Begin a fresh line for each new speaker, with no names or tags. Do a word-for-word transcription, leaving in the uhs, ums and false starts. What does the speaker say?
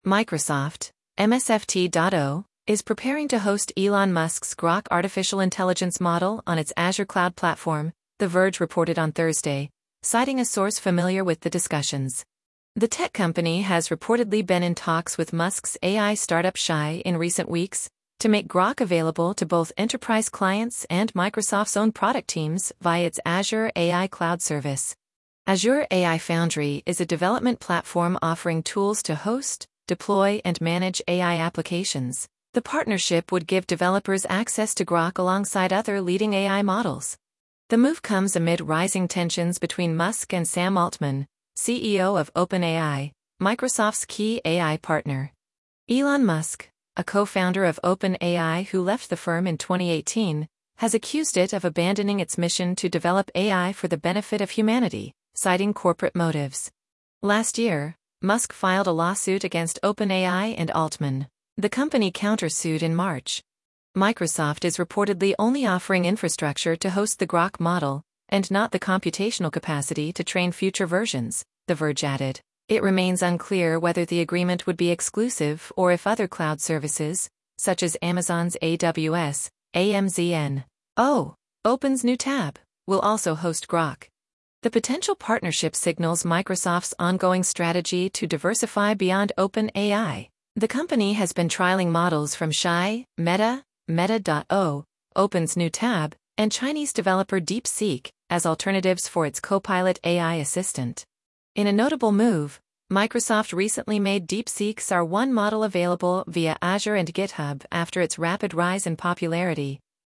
Microsoft, M S F T dot O, is preparing to host Elon Musk's Grok artificial intelligence model on its Azure cloud platform, The Verge reported on Thursday, citing a source familiar with the discussions. The tech company has reportedly been in talks with Musk's A I startup Shay in recent weeks to make Grok available to both enterprise clients and Microsoft's own product teams via its Azure A I cloud service. Azure A I Foundry is a development platform offering tools to host, deploy, and manage A I applications. The partnership would give developers access to Grok alongside other leading A I models. The move comes amid rising tensions between Musk and Sam Altman, C E O of OpenAI, Microsoft's key A I partner. Elon Musk, a co-founder of OpenAI who left the firm in twenty eighteen, has accused it of abandoning its mission to develop A I for the benefit of humanity, citing corporate motives. Last year, Musk filed a lawsuit against OpenAI and Altman. The company countersued in March. Microsoft is reportedly only offering infrastructure to host the Grok model, and not the computational capacity to train future versions, The Verge added. It remains unclear whether the agreement would be exclusive or if other cloud services, such as Amazon's A W S, A M Z N O, Open's new tab, will also host Grok. The potential partnership signals Microsoft's ongoing strategy to diversify beyond OpenAI. The company has been trialing models from Shay, Meta, Meta dot O, Open's new tab, and Chinese developer DeepSeek as alternatives for its Copilot A I assistant. In a notable move, Microsoft recently made DeepSeek's R one model available via Azure and GitHub after its rapid rise in popularity,